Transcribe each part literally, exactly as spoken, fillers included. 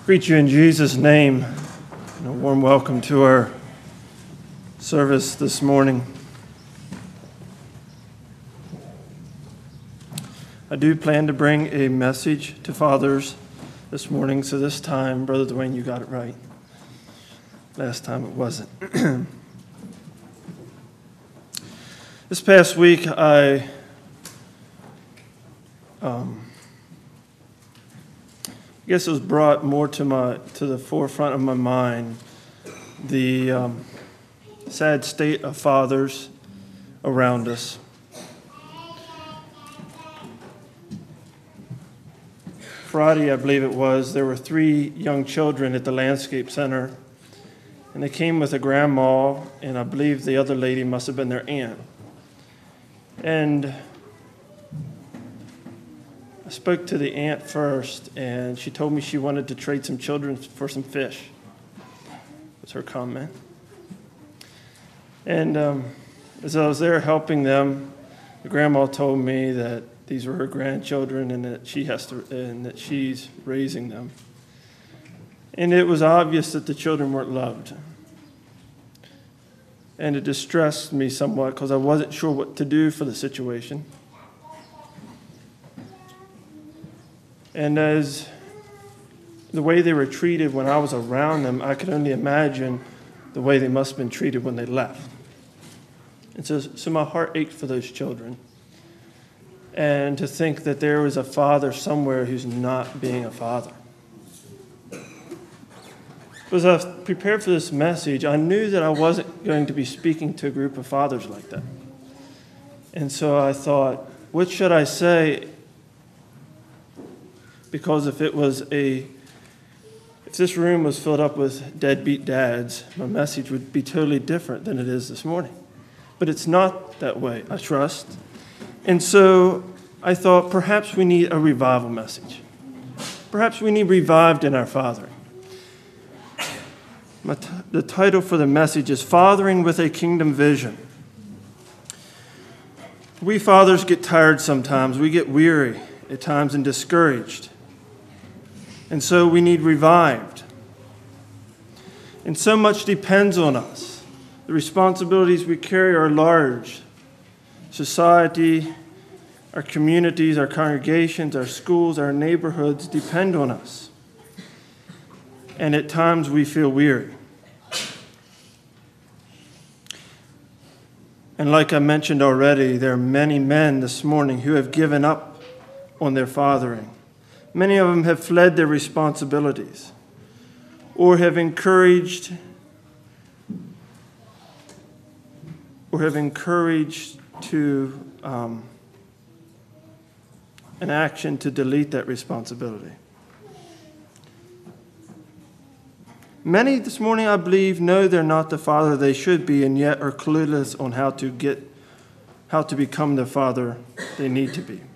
Greet you in Jesus' name, and a warm welcome to our service this morning. I do plan to bring a message to fathers this morning, so this time, Brother Dwayne, you got it right. Last time it wasn't. This past week, I um, I guess it was brought more to my to the forefront of my mind the um, sad state of fathers around us. Friday, I believe it was, there were three young children at the Landscape Center, and they came with a grandma, and I believe the other lady must have been their aunt. And I spoke to the aunt first, and she told me she wanted to trade some children for some fish, was her comment. And um, as I was there helping them, the grandma told me that these were her grandchildren and that she has to, and that she's raising them. And it was obvious that the children weren't loved. And it distressed me somewhat because I wasn't sure what to do for the situation. And as the way they were treated when I was around them, I could only imagine the way they must have been treated when they left. And so, so my heart ached for those children. And to think that there was a father somewhere who's not being a father. As I prepared for this message, I knew that I wasn't going to be speaking to a group of fathers like that. And so I thought, what should I say? Because if it was a, if this room was filled up with deadbeat dads, my message would be totally different than it is this morning. But it's not that way, I trust. And so I thought perhaps we need a revival message. Perhaps we need revived in our fathering. My t- the title for the message is Fathering with a Kingdom Vision. We fathers get tired sometimes. We get weary at times and discouraged. And so we need revived. And so much depends on us. The responsibilities we carry are large. Society, our communities, our congregations, our schools, our neighborhoods depend on us. And at times we feel weary. And like I mentioned already, there are many men this morning who have given up on their fathering. Many of them have fled their responsibilities or have encouraged or have encouraged to um, an action to delete that responsibility. Many this morning, I believe, know they're not the father they should be and yet are clueless on how to get, how to become the father they need to be.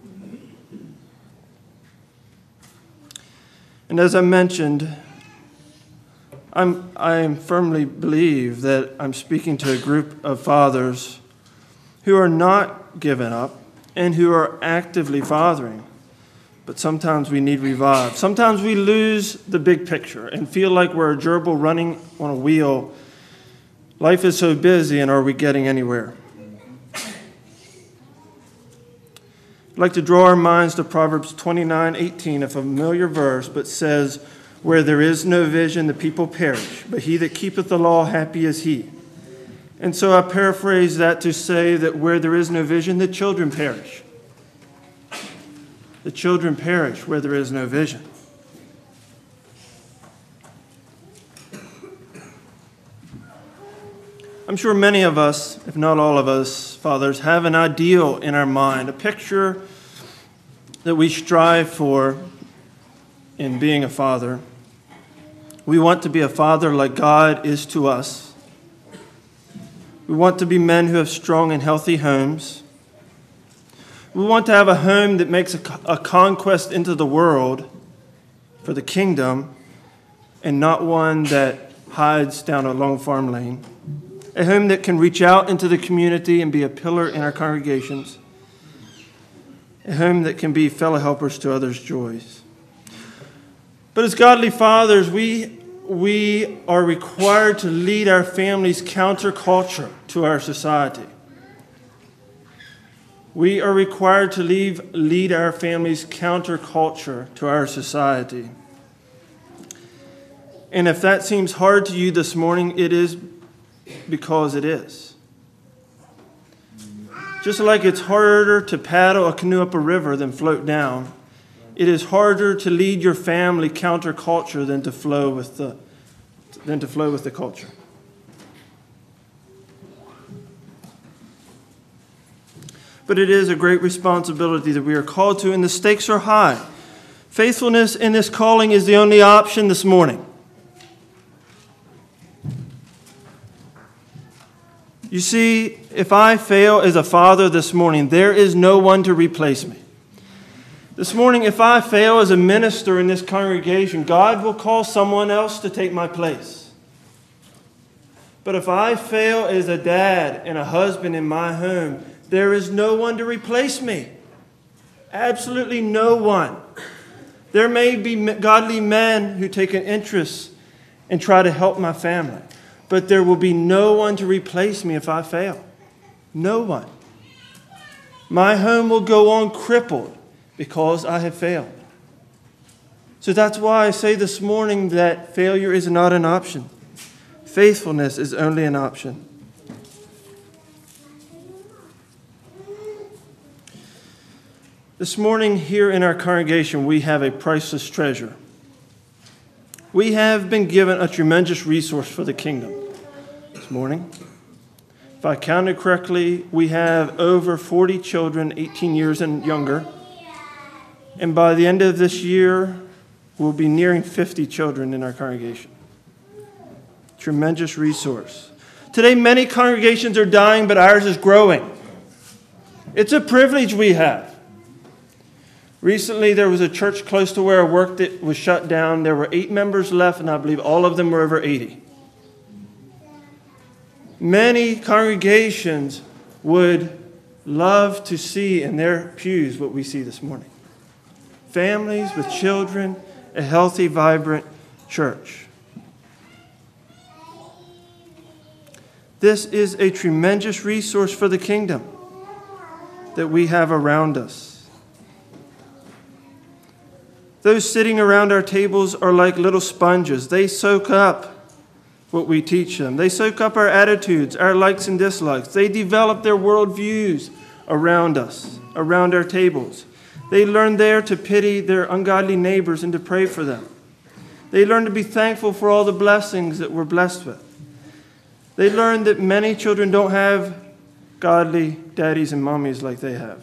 And as I mentioned, I'm, I firmly believe that I'm speaking to a group of fathers who are not given up and who are actively fathering. But sometimes we need revived. Sometimes we lose the big picture and feel like we're a gerbil running on a wheel. Life is so busy, and are we getting anywhere? I'd like to draw our minds to Proverbs twenty-nine eighteen, a familiar verse, but says, where there is no vision, the people perish, but he that keepeth the law, happy is he. And so I paraphrase that to say that where there is no vision, the children perish. The children perish where there is no vision. I'm sure many of us, if not all of us, fathers, have an ideal in our mind, a picture that we strive for in being a father. We want to be a father like God is to us. We want to be men who have strong and healthy homes. We want to have a home that makes a, a conquest into the world for the kingdom and not one that hides down a long farm lane. A home that can reach out into the community and be a pillar in our congregations. A home that can be fellow helpers to others' joys. But as godly fathers, we, we are required to lead our families counterculture to our society. We are required to leave, lead our families counterculture to our society. And if that seems hard to you this morning, it is because it is. Just like it's harder to paddle a canoe up a river than float down, it is harder to lead your family counterculture than to flow with the than to flow with the culture. But it is a great responsibility that we are called to, and the stakes are high. Faithfulness in this calling is the only option this morning. You see, if I fail as a father this morning, there is no one to replace me. This morning, if I fail as a minister in this congregation, God will call someone else to take my place. But if I fail as a dad and a husband in my home, there is no one to replace me. Absolutely no one. There may be godly men who take an interest and try to help my family, but there will be no one to replace me if I fail. No one. My home will go on crippled because I have failed. So that's why I say this morning that failure is not an option. Faithfulness is only an option. This morning here in our congregation, we have a priceless treasure. We have been given a tremendous resource for the kingdom this morning. If I counted correctly, we have over forty children, eighteen years and younger. And by the end of this year, we'll be nearing fifty children in our congregation. Tremendous resource. Today, many congregations are dying, but ours is growing. It's a privilege we have. Recently, there was a church close to where I worked that was shut down. There were eight members left, and I believe all of them were over eighty. Many congregations would love to see in their pews what we see this morning. Families with children, a healthy, vibrant church. This is a tremendous resource for the kingdom that we have around us. Those sitting around our tables are like little sponges. They soak up what we teach them. They soak up our attitudes, our likes and dislikes. They develop their worldviews around us, around our tables. They learn there to pity their ungodly neighbors and to pray for them. They learn to be thankful for all the blessings that we're blessed with. They learn that many children don't have godly daddies and mommies like they have.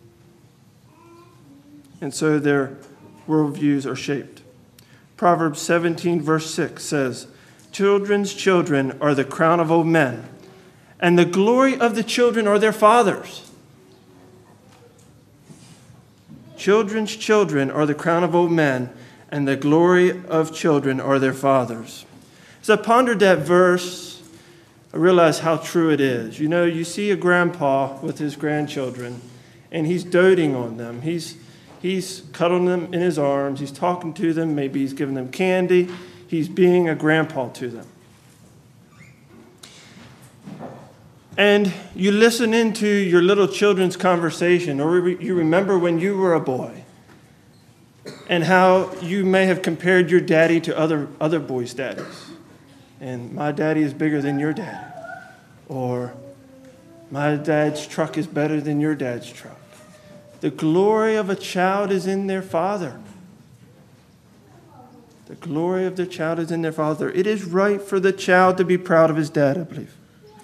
And so their worldviews are shaped. Proverbs seventeen, verse six says, "Children's children are the crown of old men, and the glory of the children are their fathers." Children's children are the crown of old men, and the glory of children are their fathers. As I pondered that verse, I realized how true it is. You know, you see a grandpa with his grandchildren, and he's doting on them. He's He's cuddling them in his arms. He's talking to them. Maybe he's giving them candy. He's being a grandpa to them. And you listen into your little children's conversation, or you remember when you were a boy and how you may have compared your daddy to other, other boys' daddies. And my daddy is bigger than your daddy. Or my dad's truck is better than your dad's truck. The glory of a child is in their father. The glory of the child is in their father. It is right for the child to be proud of his dad, I believe.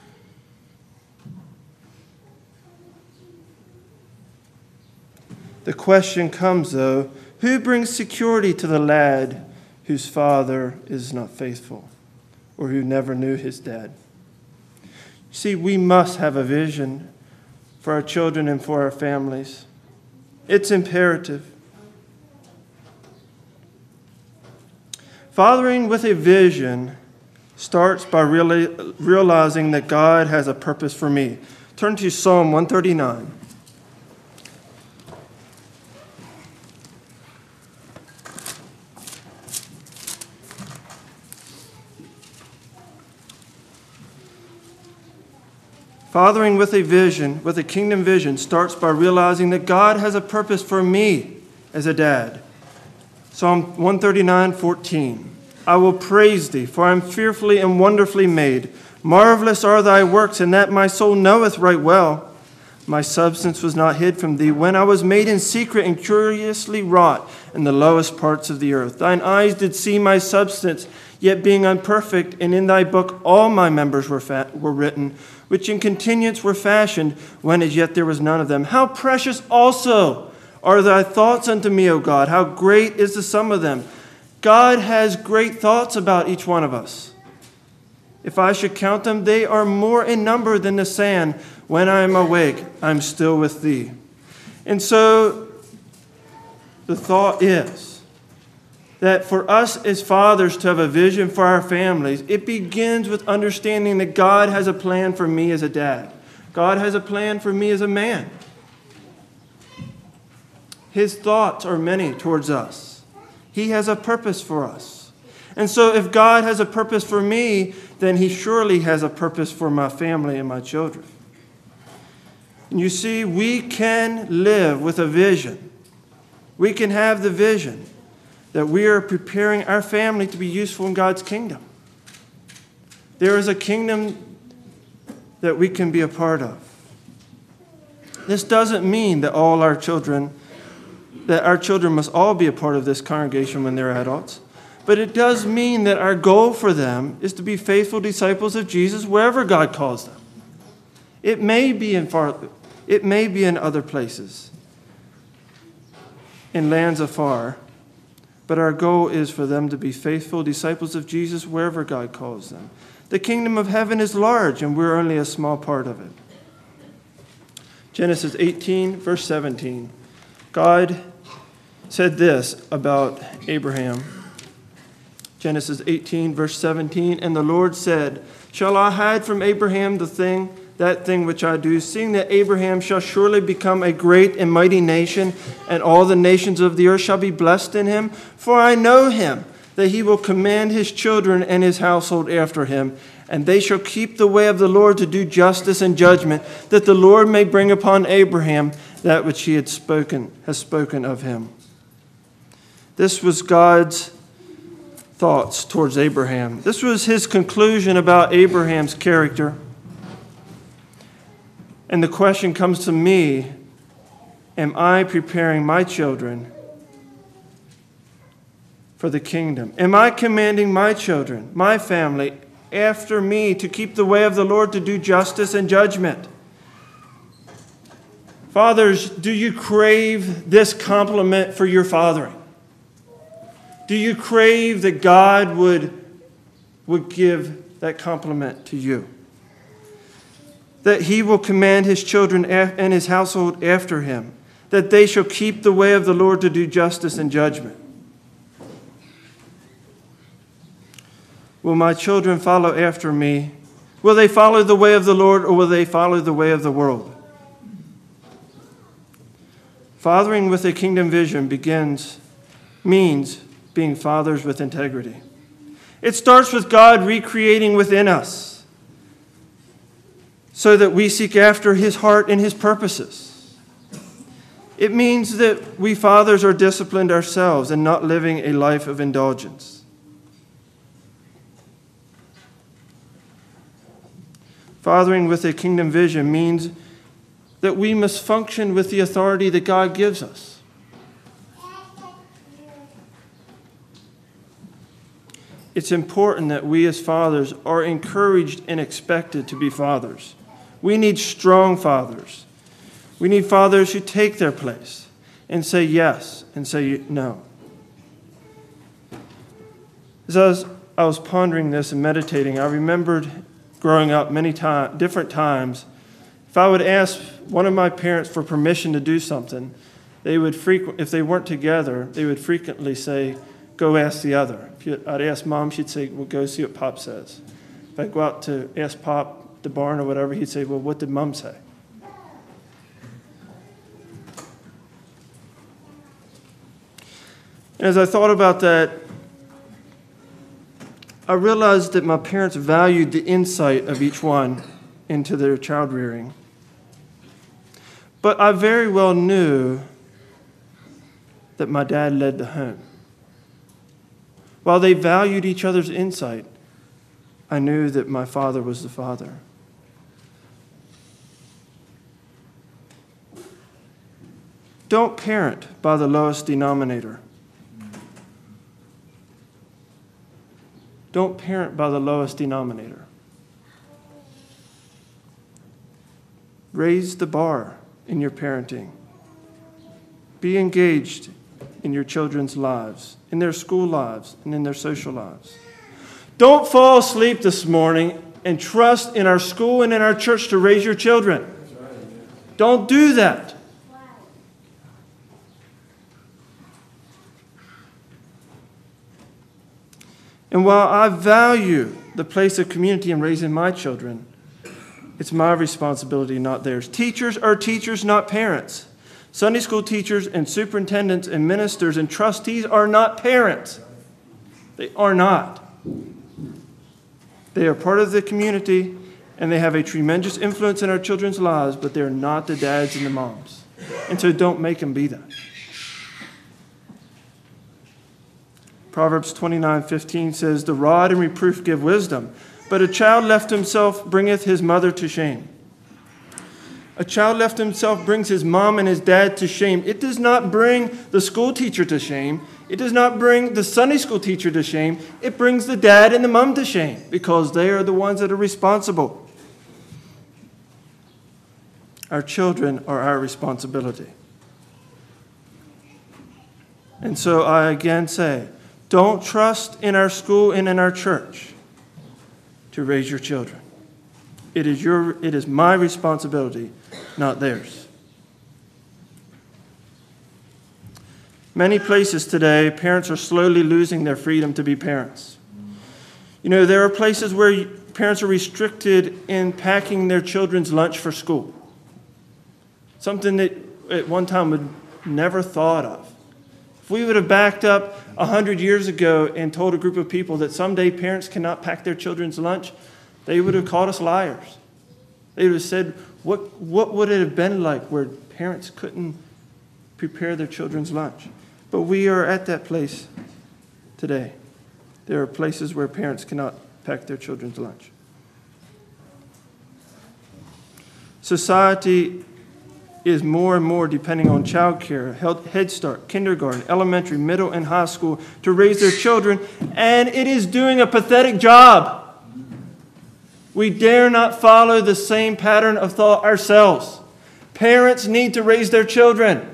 The question comes, though, who brings security to the lad whose father is not faithful or who never knew his dad? See, we must have a vision for our children and for our families. It's imperative. Fathering with a vision starts by reali- realizing that God has a purpose for me. Turn to Psalm one thirty-nine. Fathering with a vision, with a kingdom vision, starts by realizing that God has a purpose for me as a dad. Psalm one thirty-nine, fourteen. I will praise thee, for I am fearfully and wonderfully made. Marvelous are thy works, and that my soul knoweth right well. My substance was not hid from thee when I was made in secret and curiously wrought in the lowest parts of the earth. Thine eyes did see my substance, yet being unperfect, and in thy book all my members were, fa- were written, which in continuance were fashioned, when as yet there was none of them. How precious also are thy thoughts unto me, O God! How great is the sum of them! God has great thoughts about each one of us. If I should count them, they are more in number than the sand. When I am awake, I am still with thee. And so the thought is that for us as fathers to have a vision for our families, it begins with understanding that God has a plan for me as a dad. God has a plan for me as a man. His thoughts are many towards us. He has a purpose for us. And so if God has a purpose for me, then he surely has a purpose for my family and my children. And you see, we can live with a vision. We can have the vision that we are preparing our family to be useful in God's kingdom. There is a kingdom that we can be a part of. This doesn't mean that all our children, that our children must all be a part of this congregation when they're adults. But it does mean that our goal for them is to be faithful disciples of Jesus wherever God calls them. It may be in far, it may be in other places, in lands afar, but our goal is for them to be faithful disciples of Jesus wherever God calls them. The kingdom of heaven is large, and we're only a small part of it. Genesis eighteen, verse seventeen. God said this about Abraham. Genesis eighteen, verse seventeen, and the Lord said, shall I hide from Abraham the thing, that thing which I do, seeing that Abraham shall surely become a great and mighty nation, and all the nations of the earth shall be blessed in him? For I know him, that he will command his children and his household after him, and they shall keep the way of the Lord to do justice and judgment, that the Lord may bring upon Abraham that which he had spoken, has spoken of him. This was God's thoughts towards Abraham. This was his conclusion about Abraham's character. And the question comes to me, am I preparing my children for the kingdom? Am I commanding my children, my family, after me to keep the way of the Lord, to do justice and judgment? Fathers, do you crave this compliment for your fathering? Do you crave that God would, would give that compliment to you? That he will command his children and his household after him, that they shall keep the way of the Lord to do justice and judgment. Will my children follow after me? Will they follow the way of the Lord, or will they follow the way of the world? Fathering with a kingdom vision begins, means being fathers with integrity. It starts with God recreating within us so that we seek after his heart and his purposes. It means that we fathers are disciplined ourselves and not living a life of indulgence. Fathering with a kingdom vision means that we must function with the authority that God gives us. It's important that we as fathers are encouraged and expected to be fathers. We need strong fathers. We need fathers who take their place and say yes and say no. As I was, I was pondering this and meditating, I remembered growing up many times, different times, if I would ask one of my parents for permission to do something, they would frequent, if they weren't together, they would frequently say, go ask the other. If you, I'd ask Mom, she'd say, well, go see what Pop says. If I go out to ask Pop, the barn or whatever, he'd say, well, what did Mom say? And as I thought about that, I realized that my parents valued the insight of each one into their child rearing. But I very well knew that my dad led the home. While they valued each other's insight, I knew that my father was the father. Don't parent by the lowest denominator. Don't parent by the lowest denominator. Raise the bar in your parenting. Be engaged in your children's lives, in their school lives, and in their social lives. Don't fall asleep this morning and trust in our school and in our church to raise your children. Don't do that. And while I value the place of community in raising my children, it's my responsibility, not theirs. Teachers are teachers, not parents. Sunday school teachers and superintendents and ministers and trustees are not parents. They are not. They are part of the community, and they have a tremendous influence in our children's lives, but they're not the dads and the moms. And so don't make them be that. Proverbs twenty-nine fifteen says, "The rod and reproof give wisdom, but a child left himself bringeth his mother to shame." A child left himself brings his mom and his dad to shame. It does not bring the school teacher to shame. It does not bring the Sunday school teacher to shame. It brings the dad and the mom to shame because they are the ones that are responsible. Our children are our responsibility. And so I again say, don't trust in our school and in our church to raise your children. It is your, it is my responsibility, not theirs. Many places today, parents are slowly losing their freedom to be parents. You know, there are places where parents are restricted in packing their children's lunch for school. Something that at one time would never thought of. If we would have backed up a hundred years ago and told a group of people that someday parents cannot pack their children's lunch, they would have called us liars. They would have said, what, what would it have been like where parents couldn't prepare their children's lunch? But we are at that place today. There are places where parents cannot pack their children's lunch. Society is more and more depending on child care, Head Start, kindergarten, elementary, middle, and high school to raise their children, and it is doing a pathetic job. We dare not follow the same pattern of thought ourselves. Parents need to raise their children.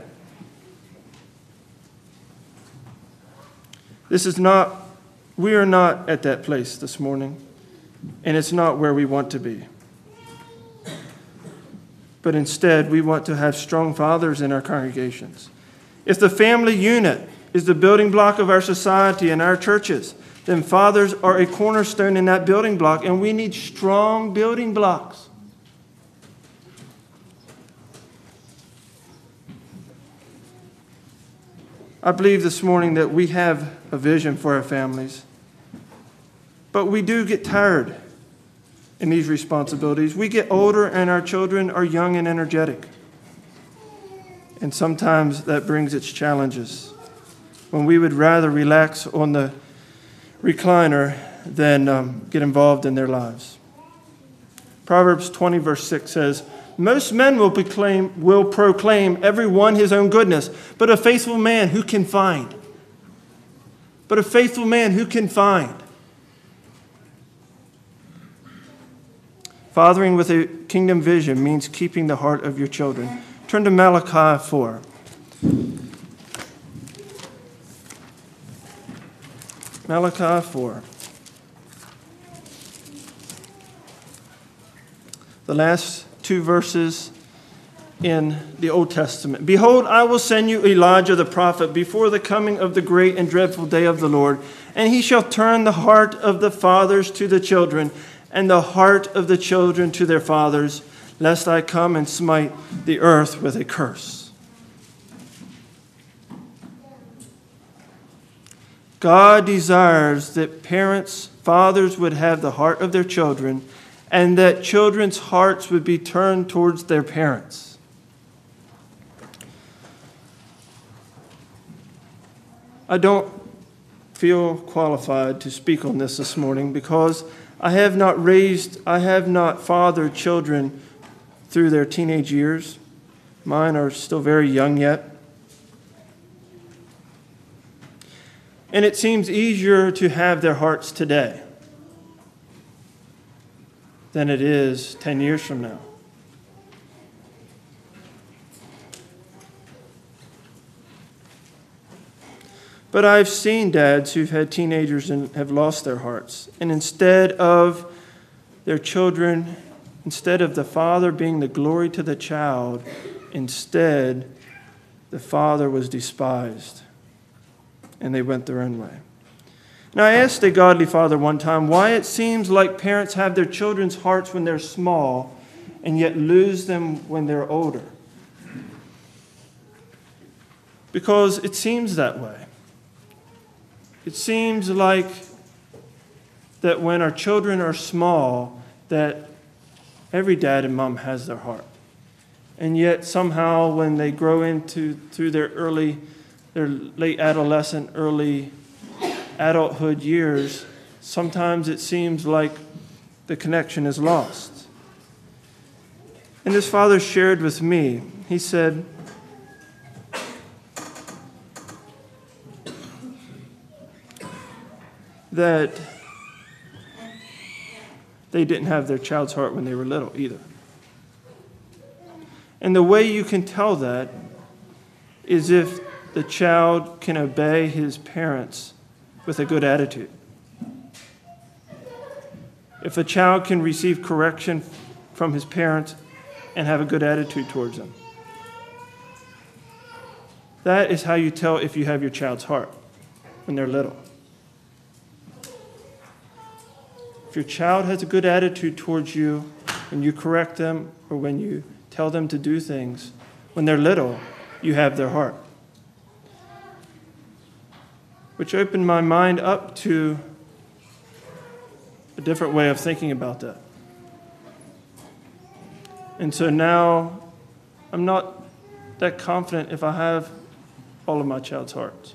This is not, we are not at that place this morning, and it's not where we want to be. But instead, we want to have strong fathers in our congregations. If the family unit is the building block of our society and our churches, then fathers are a cornerstone in that building block, and we need strong building blocks. I believe this morning that we have a vision for our families, but we do get tired in these responsibilities. We get older and our children are young and energetic. And sometimes that brings its challenges when we would rather relax on the recliner than um, get involved in their lives. Proverbs twenty verse six says, "Most men will proclaim, will proclaim every one his own goodness, but a faithful man who can find?" But a faithful man who can find? Fathering with a kingdom vision means keeping the heart of your children. Turn to Malachi four. Malachi four. The last two verses in the Old Testament. "Behold, I will send you Elijah the prophet before the coming of the great and dreadful day of the Lord, and he shall turn the heart of the fathers to the children, and the heart of the children to their fathers, lest I come and smite the earth with a curse." God desires that parents, fathers would have the heart of their children and that children's hearts would be turned towards their parents. I don't feel qualified to speak on this this morning because I have not raised, I have not fathered children through their teenage years. Mine are still very young yet. And it seems easier to have their hearts today than it is ten years from now. But I've seen dads who've had teenagers and have lost their hearts. And instead of their children, instead of the father being the glory to the child, instead the father was despised. And they went their own way. Now, I asked a godly father one time why it seems like parents have their children's hearts when they're small and yet lose them when they're older. Because it seems that way. It seems like that when our children are small, that every dad and mom has their heart. And yet somehow when they grow into through their early their late adolescent, early adulthood years, sometimes it seems like the connection is lost. And this father shared with me, he said, that they didn't have their child's heart when they were little either. And the way you can tell that is if the child can obey his parents with a good attitude. If a child can receive correction from his parents and have a good attitude towards them. That is how you tell if you have your child's heart when they're little. If your child has a good attitude towards you when you correct them or when you tell them to do things, when they're little, you have their heart. Which opened my mind up to a different way of thinking about that. And so now I'm not that confident if I have all of my child's hearts.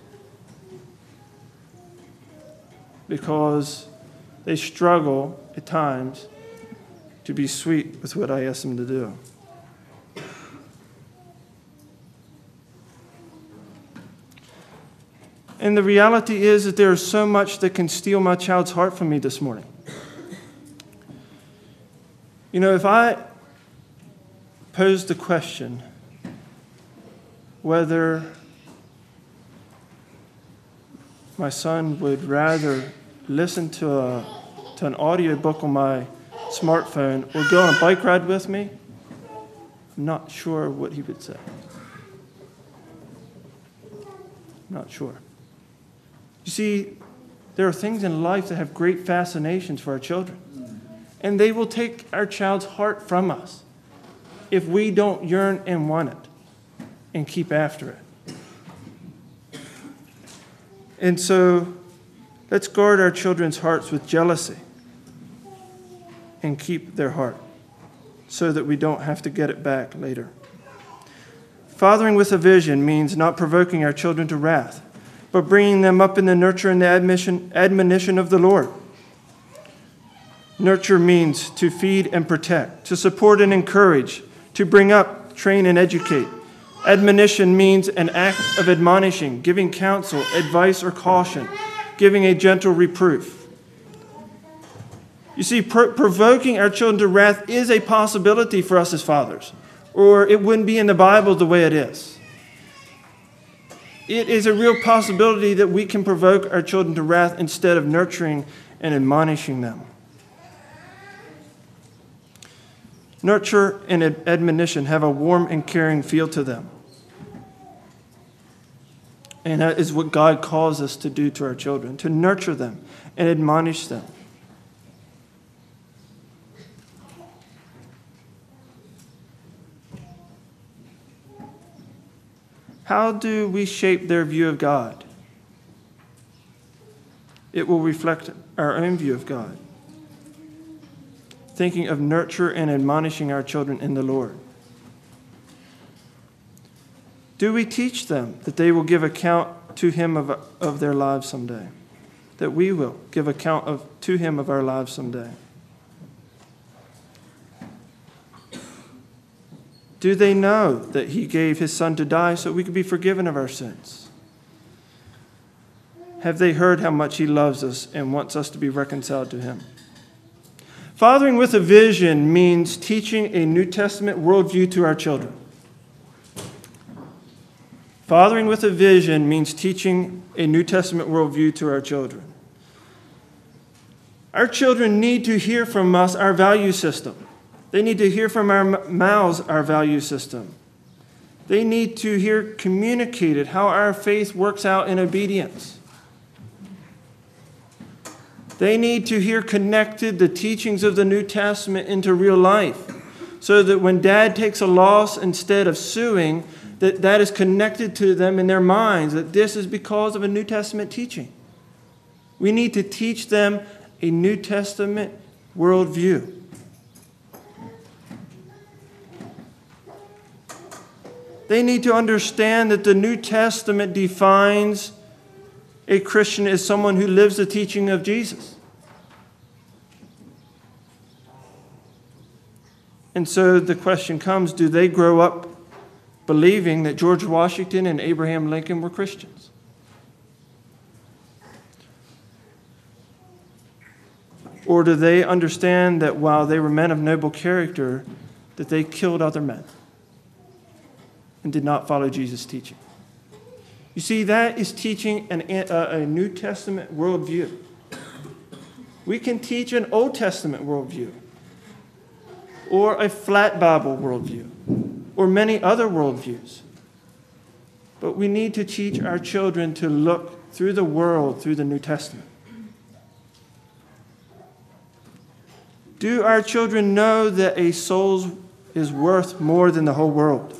Because they struggle at times to be sweet with what I ask them to do. And the reality is that there is so much that can steal my child's heart from me this morning. You know, if I posed the question whether my son would rather listen to a to an audiobook on my smartphone or go on a bike ride with me, I'm not sure what he would say. Not sure. You see, there are things in life that have great fascinations for our children. And they will take our child's heart from us if we don't yearn and want it and keep after it. And so let's guard our children's hearts with jealousy and keep their heart so that we don't have to get it back later. Fathering with a vision means not provoking our children to wrath, but bringing them up in the nurture and the admonition, admonition of the Lord. Nurture means to feed and protect, to support and encourage, to bring up, train, and educate. Admonition means an act of admonishing, giving counsel, advice, or caution, giving a gentle reproof. You see, pro- provoking our children to wrath is a possibility for us as fathers, or it wouldn't be in the Bible the way it is. It is a real possibility that we can provoke our children to wrath instead of nurturing and admonishing them. Nurture and admonition have a warm and caring feel to them. And that is what God calls us to do to our children, to nurture them and admonish them. How do we shape their view of God? It will reflect our own view of God. thinking of nurture and admonishing our children in the Lord? Do we teach them that they will give account to Him of, of their lives someday? That we will give account of, to Him of our lives someday? Do they know that He gave His Son to die so we could be forgiven of our sins? Have they heard how much He loves us and wants us to be reconciled to Him? Fathering with a vision means teaching a New Testament worldview to our children. Fathering with a vision means teaching a New Testament worldview to our children. Our children need to hear from us our value system. They need to hear from our mouths our value system. They need to hear communicated how our faith works out in obedience. They need to hear connected the teachings of the New Testament into real life, so that when Dad takes a loss, instead of suing, that that is connected to them in their minds, that this is because of a New Testament teaching. We need to teach them a New Testament worldview. They need to understand that the New Testament defines a Christian as someone who lives the teaching of Jesus. And so the question comes, do they grow up believing that George Washington and Abraham Lincoln were Christians? Or do they understand that while they were men of noble character, that they killed other men and did not follow Jesus' teaching? You see, that is teaching an, a, a New Testament worldview. We can teach an Old Testament worldview, or a flat Bible worldview, or many other worldviews. But we need to teach our children to look through the world through the New Testament. Do our children know that a soul is worth more than the whole world?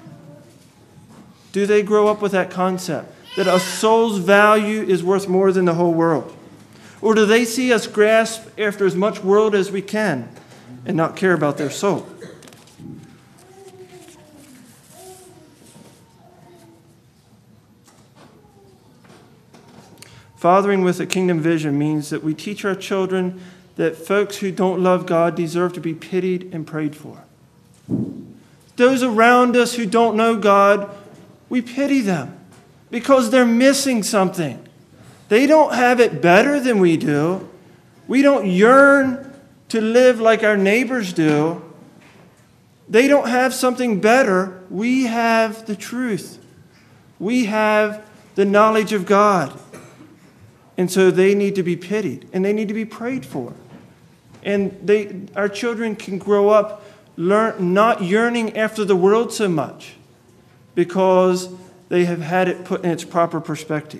Do they grow up with that concept, that a soul's value is worth more than the whole world? Or do they see us grasp after as much world as we can and not care about their soul? Fathering with a kingdom vision means that we teach our children that folks who don't love God deserve to be pitied and prayed for. Those around us who don't know God, we pity them because they're missing something. They don't have it better than we do. We don't yearn to live like our neighbors do. They don't have something better. We have the truth. We have the knowledge of God. And so they need to be pitied and they need to be prayed for. And they, our children can grow up learn, not yearning after the world so much, because they have had it put in its proper perspective.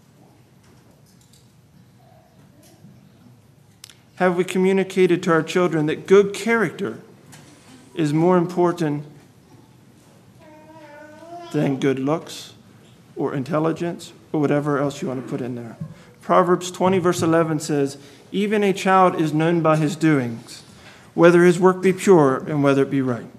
Have we communicated to our children that good character is more important than good looks or intelligence or whatever else you want to put in there? Proverbs twenty, verse eleven says, "Even a child is known by his doings, whether his work be pure and whether it be right."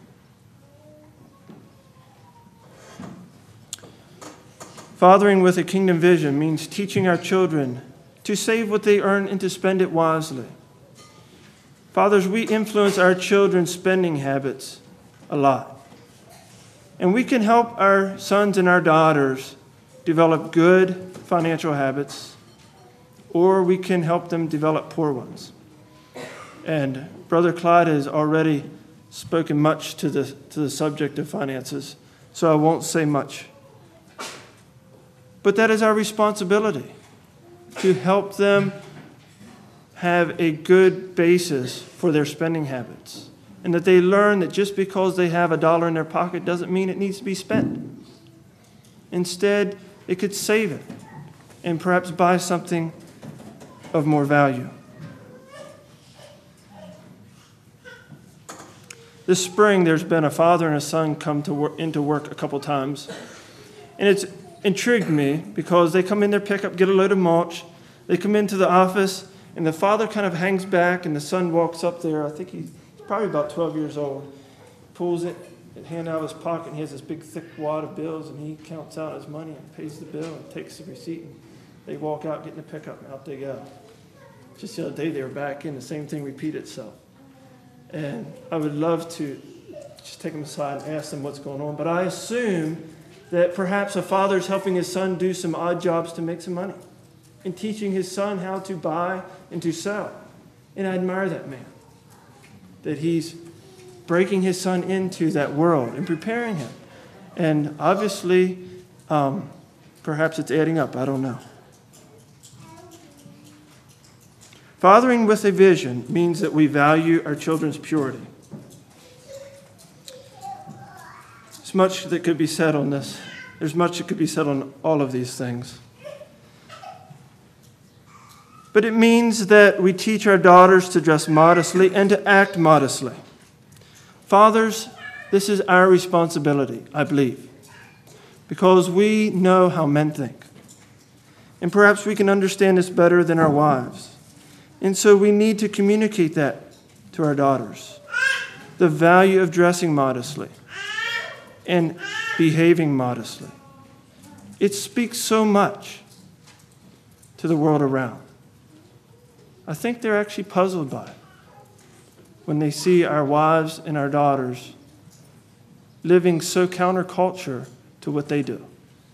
Fathering with a kingdom vision means teaching our children to save what they earn and to spend it wisely. Fathers, we influence our children's spending habits a lot. And we can help our sons and our daughters develop good financial habits, or we can help them develop poor ones. And Brother Clyde has already spoken much to the, to the subject of finances, so I won't say much. But that is our responsibility, to help them have a good basis for their spending habits, and that they learn that just because they have a dollar in their pocket doesn't mean it needs to be spent. Instead, they could save it and perhaps buy something of more value. This spring, there's been a father and a son come to work, into work a couple times, and it's intrigued me because they come in their pickup, get a load of mulch, they come into the office, And the father kind of hangs back, and the son walks up there. I think he's probably about twelve years old. Pulls it, and hand out of his pocket, and he has this big thick wad of bills, and he counts out his money and pays the bill and takes the receipt. And they walk out, get in the pickup, and out they go. Just the other day, they were back in, the same thing repeated itself. And I would love to just take them aside and ask them what's going on. But I assume that perhaps a father is helping his son do some odd jobs to make some money and teaching his son how to buy and to sell. And I admire that man, that he's breaking his son into that world and preparing him. And obviously, um, perhaps it's adding up. I don't know. Fathering with a vision means that we value our children's purity. There's much that could be said on this. There's much that could be said on all of these things. But it means that we teach our daughters to dress modestly and to act modestly. Fathers, this is our responsibility, I believe, because we know how men think. And perhaps we can understand this better than our wives. And so we need to communicate that to our daughters. The value of dressing modestly and behaving modestly. It speaks so much to the world around. I think they're actually puzzled by it when they see our wives and our daughters living so counterculture to what they do.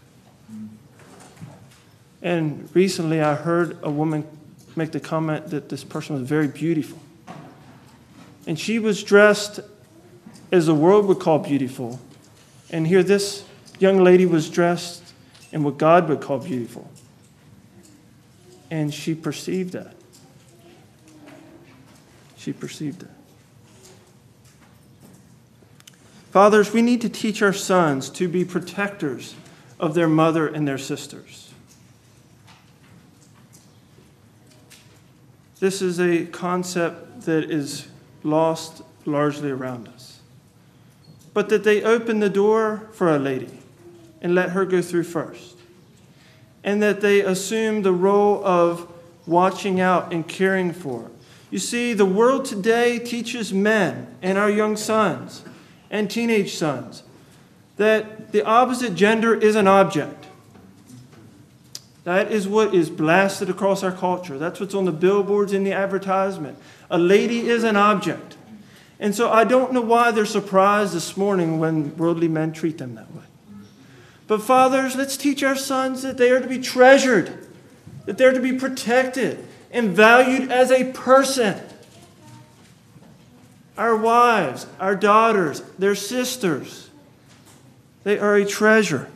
And recently I heard a woman make the comment that this person was very beautiful. And she was dressed as the world would call beautiful. And here this young lady was dressed in what God would call beautiful. And she perceived that. She perceived it. Fathers, we need to teach our sons to be protectors of their mother and their sisters. This is a concept that is lost largely around us. But that they open the door for a lady and let her go through first. And that they assume the role of watching out and caring for. You see, the world today teaches men and our young sons and teenage sons that the opposite gender is an object. That is what is blasted across our culture. That's what's on the billboards in the advertisement. A lady is an object. And so I don't know why they're surprised this morning when worldly men treat them that way. But fathers, let's teach our sons that they are to be treasured, that they're to be protected and valued as a person. Our wives, our daughters, their sisters, they are a treasure.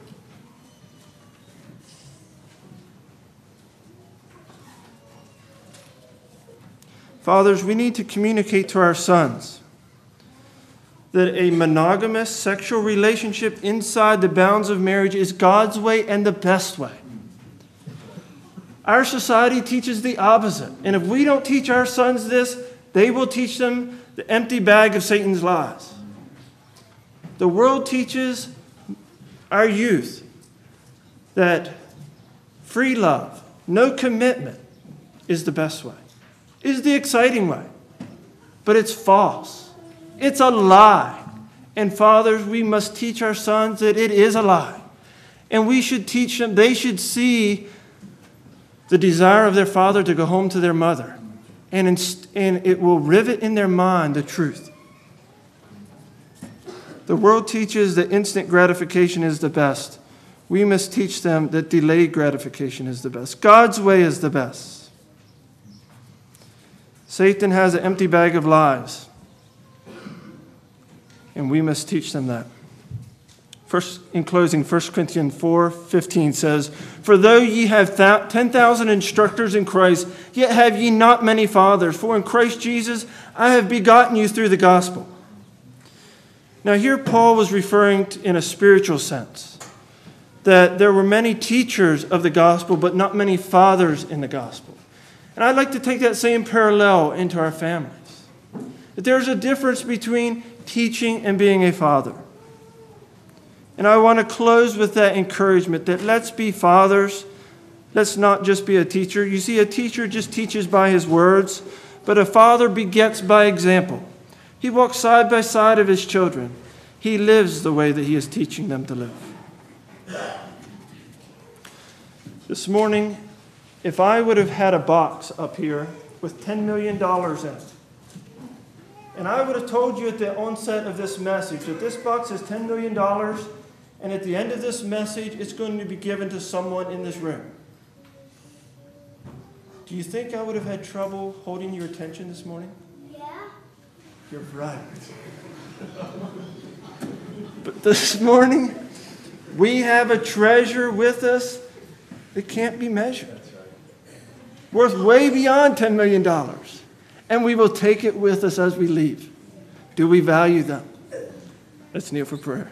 Fathers, we need to communicate to our sons that a monogamous sexual relationship inside the bounds of marriage is God's way and the best way. Our society teaches the opposite. And if we don't teach our sons this, they will teach them the empty bag of Satan's lies. The world teaches our youth that free love, no commitment, is the best way, is the exciting way. But it's false. It's a lie. And fathers, we must teach our sons that it is a lie. And we should teach them, they should see the desire of their father to go home to their mother. And, inst- and it will rivet in their mind the truth. The world teaches that instant gratification is the best. We must teach them that delayed gratification is the best. God's way is the best. Satan has an empty bag of lies. And we must teach them that. First, in closing, First Corinthians four fifteen says, "For though ye have th- ten thousand instructors in Christ, yet have ye not many fathers. For in Christ Jesus I have begotten you through the gospel." Now here Paul was referring to, in a spiritual sense, that there were many teachers of the gospel, but not many fathers in the gospel. And I'd like to take that same parallel into our families. That there's a difference between teaching and being a father. And I want to close with that encouragement that let's be fathers Let's not just be a teacher. You see, a teacher just teaches by his words, but a father begets by example. He walks side by side of his children. He lives the way that he is teaching them to live. This morning, if I would have had a box up here with ten million dollars in it, and I would have told you at the onset of this message that this box has ten million dollars, and at the end of this message, it's going to be given to someone in this room. Do you think I would have had trouble holding your attention this morning? Yeah. You're right. But this morning, we have a treasure with us that can't be measured. Worth way beyond ten million dollars. And we will take it with us as we leave. Do we value them? Let's kneel for prayer.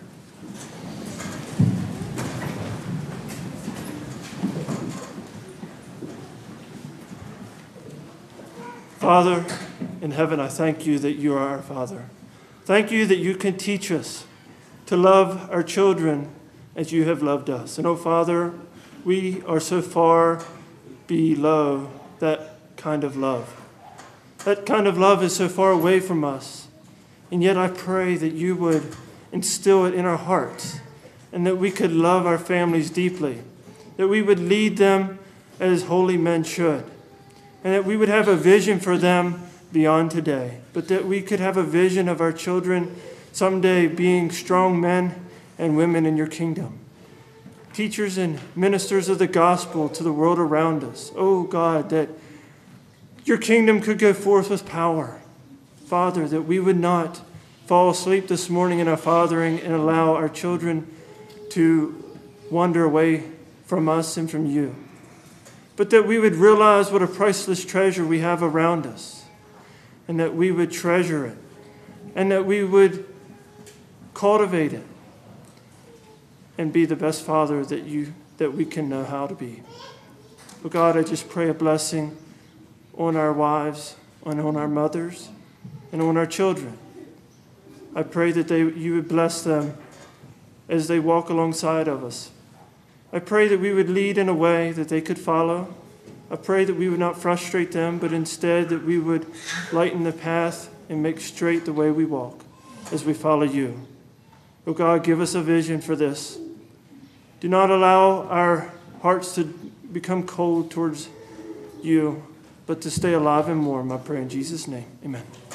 Father in heaven, I thank you that you are our Father. Thank you that you can teach us to love our children as you have loved us. And oh, Father, we are so far below that kind of love. That kind of love is so far away from us. And yet I pray that you would instill it in our hearts and that we could love our families deeply, that we would lead them as holy men should, and that we would have a vision for them beyond today, but that we could have a vision of our children someday being strong men and women in your kingdom. Teachers and ministers of the gospel to the world around us. Oh God, that your kingdom could go forth with power. Father, that we would not fall asleep this morning in our fathering and allow our children to wander away from us and from you. But that we would realize what a priceless treasure we have around us, and that we would treasure it, and that we would cultivate it, and be the best father that you that we can know how to be. But God, I just pray a blessing on our wives, and on our mothers, and on our children. I pray that they you would bless them as they walk alongside of us. I pray that we would lead in a way that they could follow. I pray that we would not frustrate them, but instead that we would lighten the path and make straight the way we walk as we follow you. Oh God, give us a vision for this. Do not allow our hearts to become cold towards you, but to stay alive and warm. I pray in Jesus' name. Amen.